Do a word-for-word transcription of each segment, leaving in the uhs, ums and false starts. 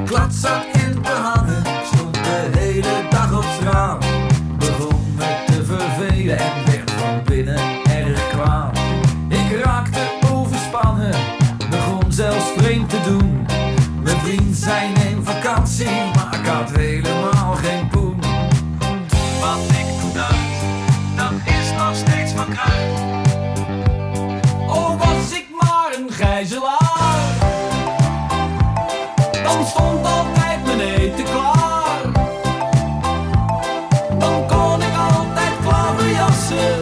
klad zat in te hangen, stond de hele dag op straat. Begon me te vervelen en werd van binnen erg kwaad. Ik raakte overspannen, begon zelfs vreemd te doen. Mijn vriend zei neem vakantie, maar ik had helemaal geen poen. Wat ik toen dacht, dat is nog steeds van kracht. Oh, was ik maar een gijzelaar, dan stond altijd mijn eten klaar. Dan kon ik altijd klaverjassen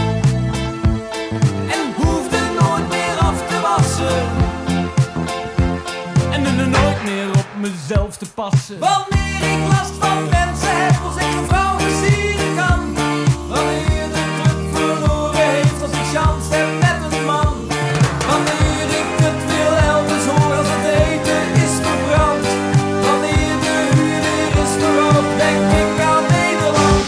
en hoefde nooit meer af te wassen. En er nooit meer op mezelf te passen. Wanneer ik last van mensen heb, als ik een vrouw versieren kan. Wanneer de club verloren heeft, als ik chance heb met een man. Wanneer ik het wil elders hoor, als het eten is verbrand. Wanneer de huur weer is verhoogd, denk ik aan Nederland.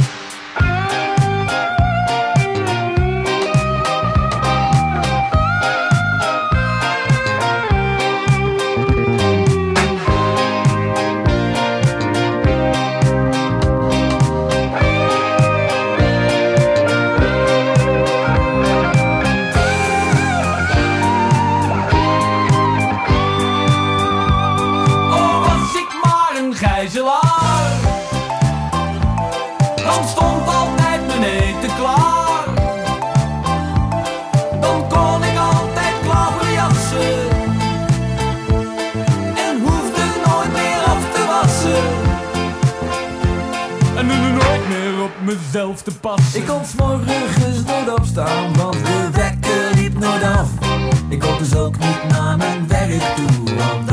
Gijzelaar, dan stond altijd mijn eten klaar. Dan kon ik altijd klaverjassen en hoefde nooit meer af te wassen. En nu nooit meer op mezelf te passen. Ik kon 's morgens nooit opstaan, want de wekker liep nooit af. Ik kon dus ook niet naar mijn werk toe, want